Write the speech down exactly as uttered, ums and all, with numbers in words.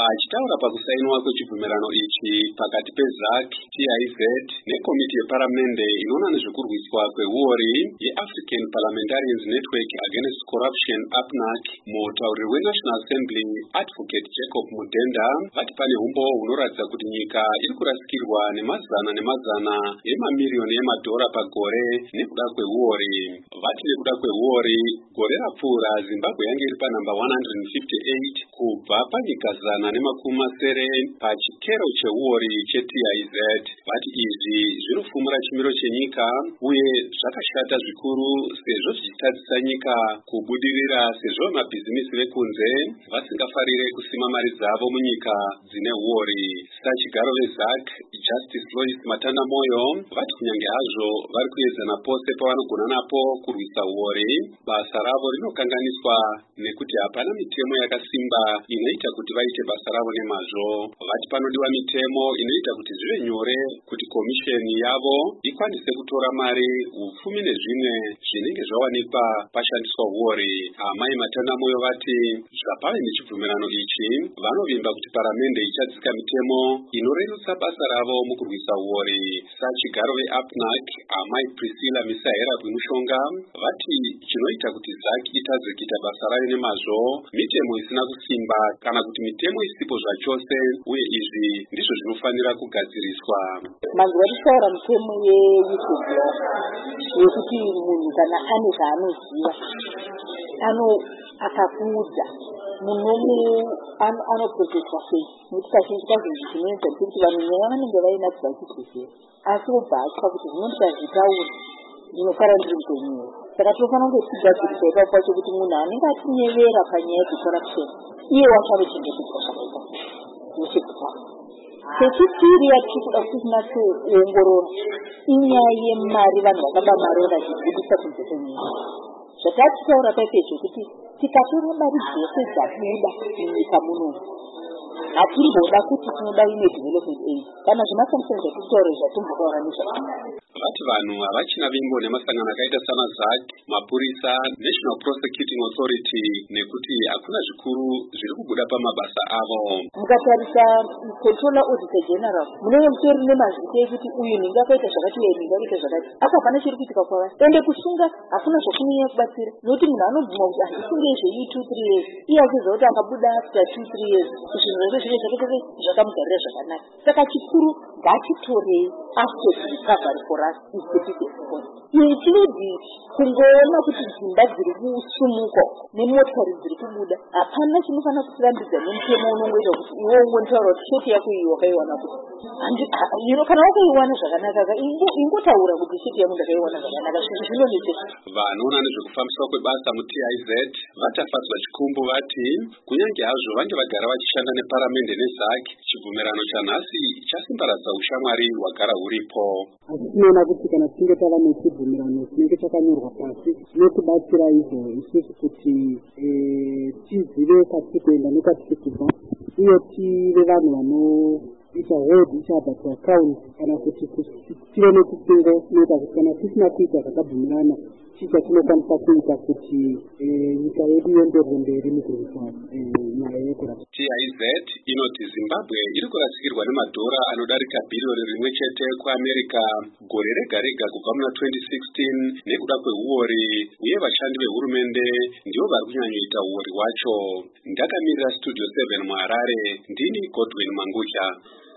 Achitaura pakusainwa kwechibvumirano ichi pakati peZAC, T I Z nekomiti yeparamende inoona nezvekurwiswa kweuori yeAfrican Parliamentarians Network Against Corruption A P N A C, mutauriri weNational Assembly Advocate Jacob Mudenda vati pane humbo hunoratidza kuti nyika iri kurasikirwa nemazana nemazana emamiliyoni emadhora pagore nekuda kweuori. Vati nekuda kweuori, gore rapfuura Zimbabwe yange iri panamba one hundred fifty-eight kubva panyika zana nemakumi masere pachikero cheuori che-T I Z. Vati izvi zvinofumura chimiro chenyika uye zvakashata zvikuru sezvo zvichitadzisa nyika kubudirira sezvo mabhizimisi vekunze vasingafarire kusima mari dzavo munyika dzine uori. Sachigaro veZAC Justice Lois Matanda Moyo vati kunyange hazvo vari kuedzana pose pavanogona napo kurwisa uori, basa ravo rinokanganiswa nekuti hapana mitemo yakasimba inoita kuti vaite basa ravo nemazvo. Vati panodiwa mitemo inoita kuti zvive nyore kuti komisheni yavo ikwanise kutora mari, hupfumi nezvimwe zvinenge zvawanikwa pashandiswa uori. Amai Matanda Moyo vati zvapave nechibvumirano ichi vanovimba kuti paramende ichadzika mitemo inorerutsa basa ravo mukurwisa uori. Sachigaro veA P N A C Amai Priscilla Misahera Bwimushonga vati chinoita kuti ZAC itadze kuita basa rayo nemazvo mitemo isina kusimba kana kuti mitemo isipo zvachose, uye izvi ndizvo zvinofanira kugadziriswa. Mazuva tichaura mitemo yeWhistleblower yekuti munhu kana ane zvaanoziva ano akakuudza munhu anoprotectwa sei, nekuti kazhinji kazhinji zvinoedza kuti vanhu nyaya vanenge vainatsa vachizviziva asi obva atya kuti zvinoti azvitauri ndinofara ndiri mupenyu. Saka tinofanira kunge tigadzirisa ipapo pacho kuti munhu anenge atinyevera panyaya dzecorruption iye wachavochengetedzwa zvakaita nechekutanga. Chechipiri yatiri kuda kusina kuongorora inyaya yemari, vanhu vakaba mari vakazvibudisa kunze kwenyika. Zvatatichaura paipezvo kuti tikatora mari dzese dzabuda munyika munomu hatimboda kuti tinoda ine development aid kana zvemasamuseni zvatitaura zvatimbotaura nezvakanaka. Vati vanhu havachina vimbo nemasangano akaita sana ZAC, mapurisa, National Prosecuting Authority nekuti hakuna zvikuru zviri kubuda pamabasa avo. Mukatarisa Controller Auditor General munenge mutori nemazvike ekuti uyu ninga akaita zvakati uyu ninga akaita zvakati, apa hapana chiri kuitika kwavari. Ende kusunga hakuna zvakunyanya kubatsira nokuti munhu anobvuma kuti handisunge zvei two three years iye achiziva kuti akabuda after two three years zvinhu zvese zvinenge zvakatenge zvakamugarira zvakanaka. Saka chikuru ngatitorei asset recovery for us is the biggest point. Iye chinodi kungoona kuti dzimba dziri kusumuka nemotokari dziri kubuda, hapana chinofanira kutirambidza nemutemo unongoita kuti iwe ungotaura kuti shoti yako iyi wakaiwana kuti ino kana wakaiwana zvakanaka ingotaura kuti shoti yangu ndakaiwana zvakanaka. Zvinhu zvinonetseka. Vanoona nezvekufambiswa kwebasa mu-T I Z vatafadzwa chikumbu vati kunyange hazvo vange vagara vachishanda neparamende neZAC, chibvumirano chanhasi chasimbaradza ushamwari hwagara huripo. Tinoona kuti kana tichinge tava nechibvumirano chinenge chakanyorwa pasi chinotibatsira izvo isusu kuti tizive kwatiri kuenda nekwatiri kubva, uye tive vanhu vanoita hold each other to account, kana kuti tive nekufungo kunoita kuti kana tisina kuita zvakabvumirana chicha tinokwanisa kuita kuti nyika yedu ienderere mberi mukurwisa nyaya yekurapa. T I Z inoti Zimbabwe iri kurasikirwa nemadhora anodarika bhiriyoni rimwe chete kuAmerica gore rega rega kubva muna twenty sixteen nekuda kweuori, uye vashandi vehurumende ndivo vari kunyanyoita uori hwacho. Ndakamirira Studio seven muHarare, ndini Godwin Mangudya.